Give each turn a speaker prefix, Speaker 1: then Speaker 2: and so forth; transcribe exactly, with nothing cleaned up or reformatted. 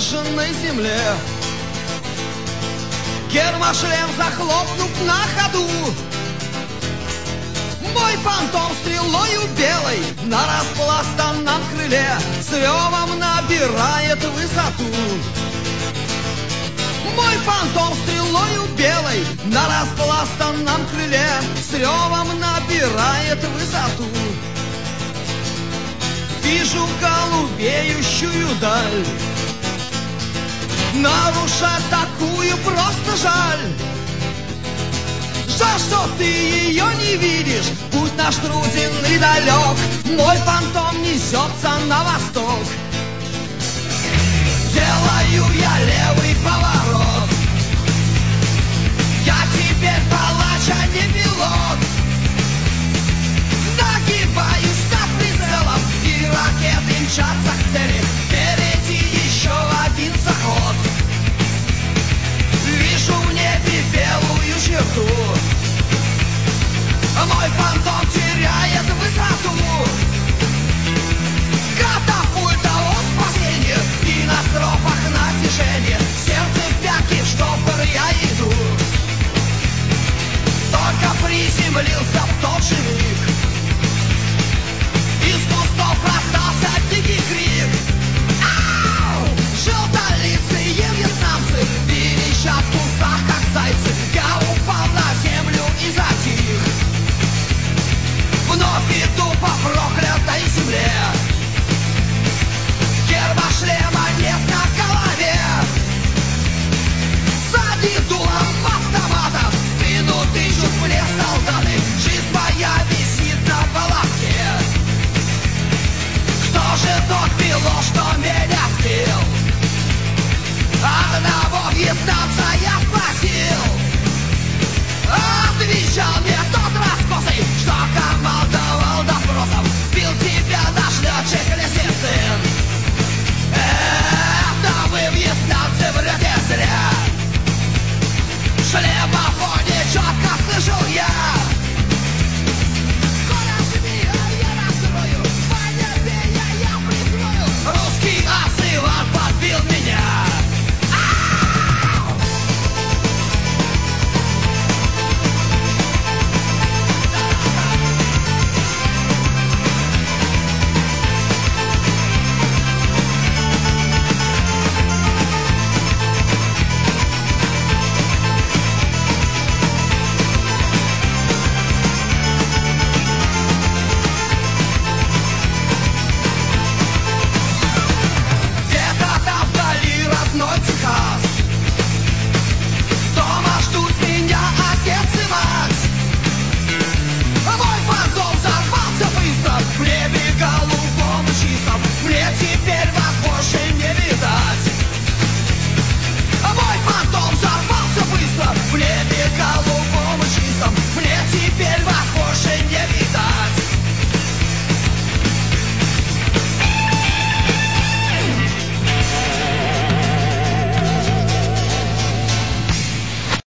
Speaker 1: выжженной земле. Гермошлем захлопнув на ходу, мой фантом стрелою белой на распластанном крыле с ревом набирает высоту. Мой фантом стрелою белой на распластанном крыле с ревом набирает высоту. Вижу голубеющую даль, нарушать такую просто жаль. Жаль, что ты ее не видишь, путь наш труден и далек, мой фантом несется на восток. Делаю я левый поворот, я теперь палач, а не пилот. Нагибаюсь над прицелом, и ракеты мчатся к цели. Впереди еще один заход. Вижу в небе белую черту, мой фантом теряет высоту. Катапульта от спасения и на стропах натяжение. Сердце в пятки, в штопор я иду. Только приземлился в тот же миг, из кустов раздался дикий крик. Ау! Желтолицые вьетнамцы верещат